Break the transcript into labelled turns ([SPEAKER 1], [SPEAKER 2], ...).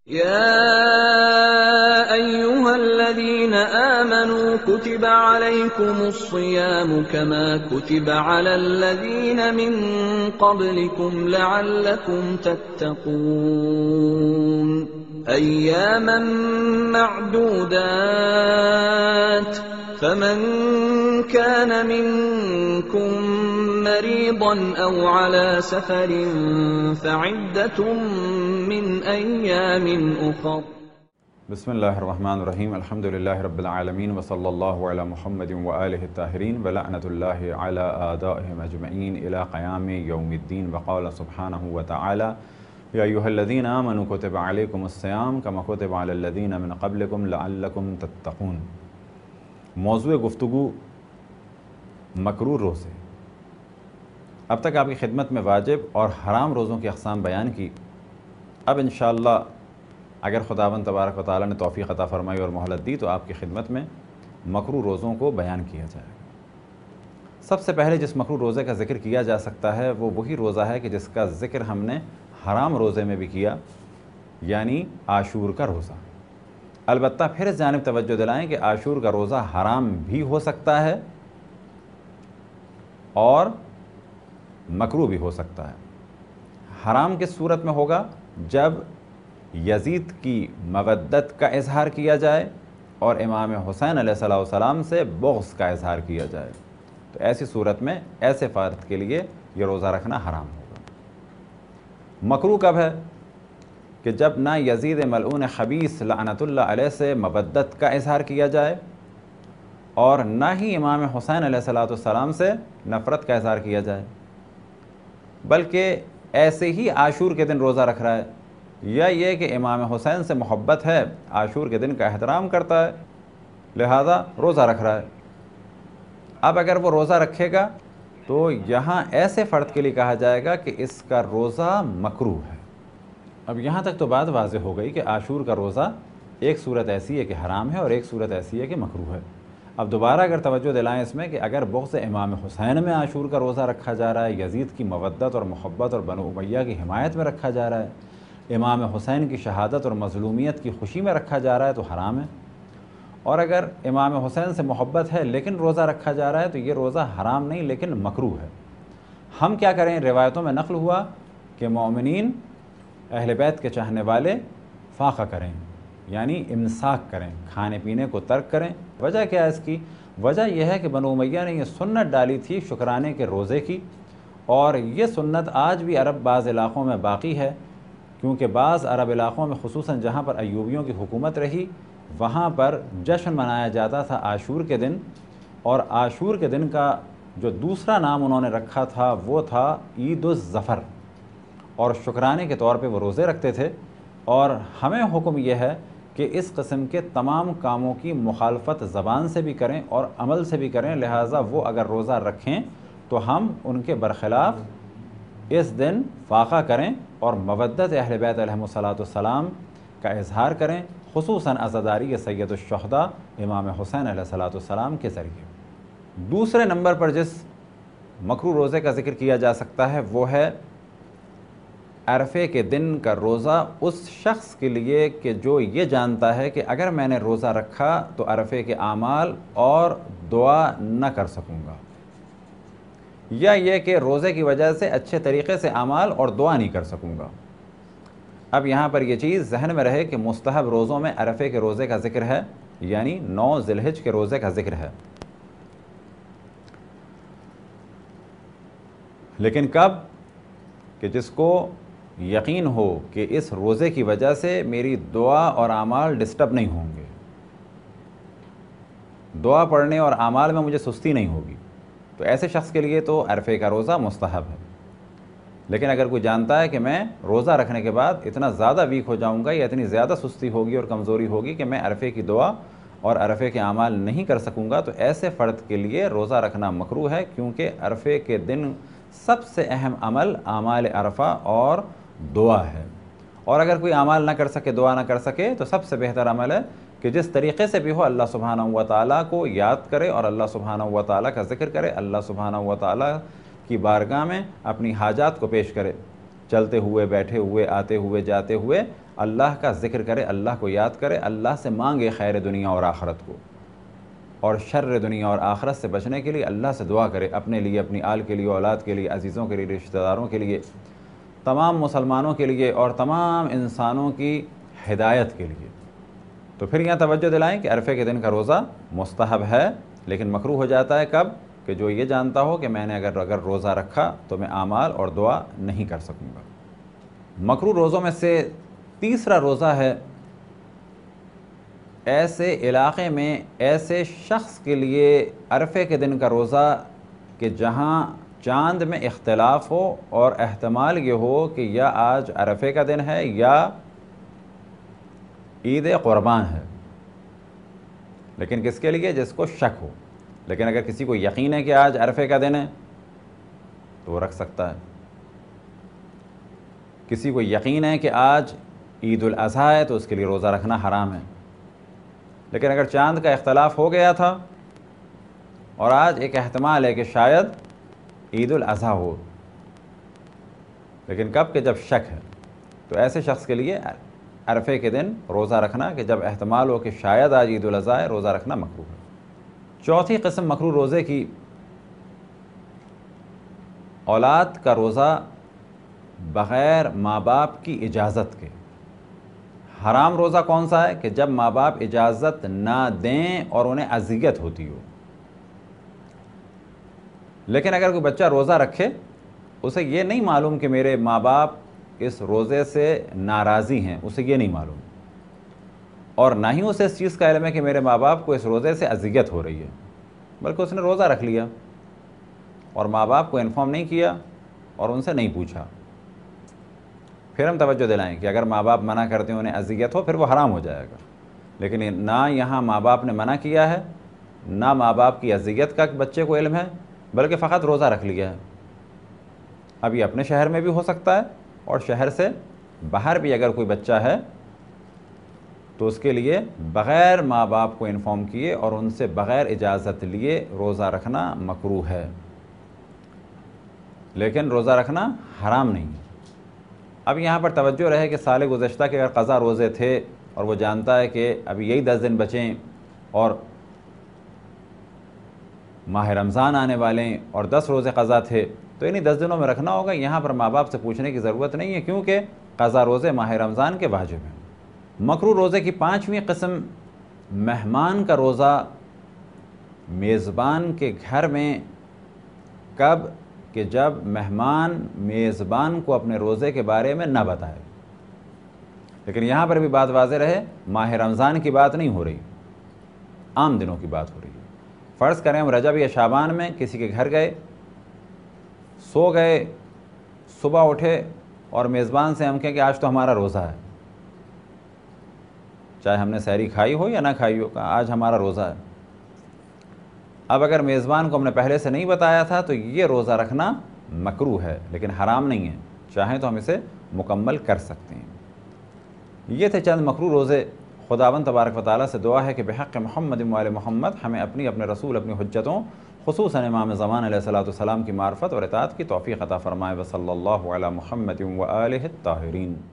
[SPEAKER 1] يا أيها الذين آمنوا كتب عليكم الصيام كما كتب على الذين من قبلكم لعلكم تتقون أياما معدودات فمن كان منكم مريضا أو على سفر فعدة من أيام أخر.
[SPEAKER 2] بسم الله الرحمن الرحيم. الحمد لله رب العالمين وصلى الله على محمد وآله الطاهرين ولعنة الله على أعدائهم أجمعين إلى قيام يوم الدين. وقال سبحانه وتعالى يا أيها الذين آمنوا كتب عليكم الصيام كما كتب على الذين من قبلكم لعلكم تتقون. موضوع گفتگو مکروہ روزے. اب تک آپ کی خدمت میں واجب اور حرام روزوں کی اقسام بیان کی. اب انشاءاللہ اگر خداوند تبارک و تعالیٰ نے توفیق عطا فرمائی اور مہلت دی تو آپ کی خدمت میں مکروہ روزوں کو بیان کیا جائے گا. سب سے پہلے جس مکروہ روزے کا ذکر کیا جا سکتا ہے وہ وہی روزہ ہے کہ جس کا ذکر ہم نے حرام روزے میں بھی کیا، یعنی عاشور کا روزہ. البتہ پھر اس جانب توجہ دلائیں کہ عاشور کا روزہ حرام بھی ہو سکتا ہے اور مکروہ بھی ہو سکتا ہے. حرام کس صورت میں ہوگا؟ جب یزید کی مودت کا اظہار کیا جائے اور امام حسین علیہ السلام سے بغض کا اظہار کیا جائے، تو ایسی صورت میں ایسے فرد کے لیے یہ روزہ رکھنا حرام ہوگا. مکروہ کب ہے؟ کہ جب نہ یزید ملعون خبیث لعنت اللہ علیہ سے مودت کا اظہار کیا جائے اور نہ ہی امام حسین علیہ السلام سے نفرت کا اظہار کیا جائے، بلکہ ایسے ہی عاشور کے دن روزہ رکھ رہا ہے، یا یہ کہ امام حسین سے محبت ہے، عاشور کے دن کا احترام کرتا ہے، لہذا روزہ رکھ رہا ہے. اب اگر وہ روزہ رکھے گا تو یہاں ایسے فرد کے لیے کہا جائے گا کہ اس کا روزہ مکروہ ہے. اب یہاں تک تو بات واضح ہو گئی کہ عاشور کا روزہ ایک صورت ایسی ہے کہ حرام ہے اور ایک صورت ایسی ہے کہ مکروہ ہے. اب دوبارہ اگر توجہ دلائیں اس میں کہ اگر بغض امام حسین میں عاشور کا روزہ رکھا جا رہا ہے، یزید کی مودت اور محبت اور بنو امیہ کی حمایت میں رکھا جا رہا ہے، امام حسین کی شہادت اور مظلومیت کی خوشی میں رکھا جا رہا ہے تو حرام ہے. اور اگر امام حسین سے محبت ہے لیکن روزہ رکھا جا رہا ہے تو یہ روزہ حرام نہیں لیکن مکروہ ہے. ہم کیا کریں؟ روایتوں میں نقل ہوا کہ مومنین اہل بیت کے چاہنے والے فاقہ کریں، یعنی امساک کریں، کھانے پینے کو ترک کریں. وجہ کیا ہے اس کی؟ وجہ یہ ہے کہ بنو امیہ نے یہ سنت ڈالی تھی شکرانے کے روزے کی، اور یہ سنت آج بھی عرب بعض علاقوں میں باقی ہے، کیونکہ بعض عرب علاقوں میں خصوصاً جہاں پر ایوبیوں کی حکومت رہی وہاں پر جشن منایا جاتا تھا عاشور کے دن، اور عاشور کے دن کا جو دوسرا نام انہوں نے رکھا تھا وہ تھا عید الظفر، اور شکرانے کے طور پہ وہ روزے رکھتے تھے. اور ہمیں حکم یہ ہے کہ اس قسم کے تمام کاموں کی مخالفت زبان سے بھی کریں اور عمل سے بھی کریں، لہٰذا وہ اگر روزہ رکھیں تو ہم ان کے برخلاف اس دن فاقہ کریں اور مودت اہل بیت علیہم السلام کا اظہار کریں، خصوصاً عزاداری سید الشہداء امام حسین علیہ السلام کے ذریعے. دوسرے نمبر پر جس مکروہ روزے کا ذکر کیا جا سکتا ہے وہ ہے عرفے کے دن کا روزہ اس شخص کے لیے کہ جو یہ جانتا ہے کہ اگر میں نے روزہ رکھا تو عرفے کے اعمال اور دعا نہ کر سکوں گا، یا یہ کہ روزے کی وجہ سے اچھے طریقے سے اعمال اور دعا نہیں کر سکوں گا. اب یہاں پر یہ چیز ذہن میں رہے کہ مستحب روزوں میں عرفے کے روزے کا ذکر ہے، یعنی 9 ذی الحجہ کے روزے کا ذکر ہے، لیکن کب؟ کہ جس کو یقین ہو کہ اس روزے کی وجہ سے میری دعا اور اعمال ڈسٹرب نہیں ہوں گے، دعا پڑھنے اور اعمال میں مجھے سستی نہیں ہوگی، تو ایسے شخص کے لیے تو عرفے کا روزہ مستحب ہے. لیکن اگر کوئی جانتا ہے کہ میں روزہ رکھنے کے بعد اتنا زیادہ ویک ہو جاؤں گا یا اتنی زیادہ سستی ہوگی اور کمزوری ہوگی کہ میں عرفے کی دعا اور عرفے کے اعمال نہیں کر سکوں گا، تو ایسے فرد کے لیے روزہ رکھنا مکروہ ہے، کیونکہ عرفے کے دن سب سے اہم عمل اعمال عرفہ اور دعا ہے. اور اگر کوئی اعمال نہ کر سکے، دعا نہ کر سکے، تو سب سے بہتر عمل ہے کہ جس طریقے سے بھی ہو اللہ سبحانہ و تعالیٰ کو یاد کرے اور اللہ سبحانہ و تعالیٰ کا ذکر کرے، اللہ سبحانہ و تعالیٰ کی بارگاہ میں اپنی حاجات کو پیش کرے. چلتے ہوئے، بیٹھے ہوئے، آتے ہوئے، جاتے ہوئے اللہ کا ذکر کرے، اللہ کو یاد کرے، اللہ سے مانگے خیر دنیا اور آخرت کو، اور شر دنیا اور آخرت سے بچنے کے لیے اللہ سے دعا کرے، اپنے لیے، اپنی آل کے لیے، اولاد کے لیے، عزیزوں کے لیے، رشتہ داروں کے لیے، تمام مسلمانوں کے لیے اور تمام انسانوں کی ہدایت کے لیے۔ تو پھر یہاں توجہ دلائیں کہ عرفے کے دن کا روزہ مستحب ہے، لیکن مکروہ ہو جاتا ہے کب؟ کہ جو یہ جانتا ہو کہ میں نے اگر روزہ رکھا تو میں اعمال اور دعا نہیں کر سکوں گا۔ مکروہ روزوں میں سے تیسرا روزہ ہے ایسے علاقے میں ایسے شخص کے لیے عرفے کے دن کا روزہ کہ جہاں چاند میں اختلاف ہو اور احتمال یہ ہو کہ یا آج عرفے کا دن ہے یا عید قربان ہے، لیکن کس کے لیے؟ جس کو شک ہو۔ لیکن اگر کسی کو یقین ہے کہ آج عرفے کا دن ہے تو وہ رکھ سکتا ہے۔ کسی کو یقین ہے کہ آج عید الاضحیٰ ہے تو اس کے لیے روزہ رکھنا حرام ہے۔ لیکن اگر چاند کا اختلاف ہو گیا تھا اور آج ایک احتمال ہے کہ شاید عید الاضحیٰ ہو، لیکن کب؟ کہ جب شک ہے، تو ایسے شخص کے لیے عرفے کے دن روزہ رکھنا کہ جب احتمال ہو کہ شاید آج عید الاضحیٰ ہے، روزہ رکھنا مکروہ ہے۔ چوتھی قسم مکروہ روزے کی، اولاد کا روزہ بغیر ماں باپ کی اجازت کے۔ حرام روزہ کون سا ہے؟ کہ جب ماں باپ اجازت نہ دیں اور انہیں اذیت ہوتی ہو۔ لیکن اگر کوئی بچہ روزہ رکھے، اسے یہ نہیں معلوم کہ میرے ماں باپ اس روزے سے ناراضی ہیں، اسے یہ نہیں معلوم، اور نہ ہی اسے اس چیز کا علم ہے کہ میرے ماں باپ کو اس روزے سے اذیت ہو رہی ہے، بلکہ اس نے روزہ رکھ لیا اور ماں باپ کو انفارم نہیں کیا اور ان سے نہیں پوچھا۔ پھر ہم توجہ دلائیں کہ اگر ماں باپ منع کرتے ہیں، انہیں اذیت ہو، پھر وہ حرام ہو جائے گا۔ لیکن نہ یہاں ماں باپ نے منع کیا ہے، نہ ماں باپ کی اذیت کا بچے کو علم ہے، بلکہ فقط روزہ رکھ لیا ہے۔ اب یہ اپنے شہر میں بھی ہو سکتا ہے اور شہر سے باہر بھی اگر کوئی بچہ ہے تو اس کے لیے بغیر ماں باپ کو انفارم کیے اور ان سے بغیر اجازت لیے روزہ رکھنا مکروہ ہے، لیکن روزہ رکھنا حرام نہیں ہے۔ اب یہاں پر توجہ رہے کہ سال گزشتہ کے اگر قضا روزے تھے اور وہ جانتا ہے کہ ابھی یہی 10 دن بچیں اور ماہ رمضان آنے والے ہیں اور 10 روزے قضا تھے تو انہیں 10 دنوں میں رکھنا ہوگا، یہاں پر ماں باپ سے پوچھنے کی ضرورت نہیں ہے، کیونکہ قضا روزے ماہ رمضان کے واجب ہیں۔ مکروہ روزے کی پانچویں قسم، مہمان کا روزہ میزبان کے گھر میں۔ کب؟ کہ جب مہمان میزبان کو اپنے روزے کے بارے میں نہ بتائے۔ لیکن یہاں پر بھی بات واضح رہے، ماہ رمضان کی بات نہیں ہو رہی، عام دنوں کی بات ہو رہی ہے۔ فرض کریں ہم رجب یا شعبان میں کسی کے گھر گئے، سو گئے، صبح اٹھے اور میزبان سے ہم کہیں کہ آج تو ہمارا روزہ ہے، چاہے ہم نے سحری کھائی ہو یا نہ کھائی ہو، کہا آج ہمارا روزہ ہے۔ اب اگر میزبان کو ہم نے پہلے سے نہیں بتایا تھا تو یہ روزہ رکھنا مکروہ ہے، لیکن حرام نہیں ہے، چاہیں تو ہم اسے مکمل کر سکتے ہیں۔ یہ تھے چند مکروہ روزے۔ خداوند تبارک و تعالیٰ سے دعا ہے کہ بحق محمد و آل محمد ہمیں اپنے رسول، اپنی حجتوں، خصوصاً امام زمان علیہ السلام کی معرفت اور اطاعت کی توفیق عطا فرمائے۔ وصلی اللہ علی محمد و آلہ الطاہرین۔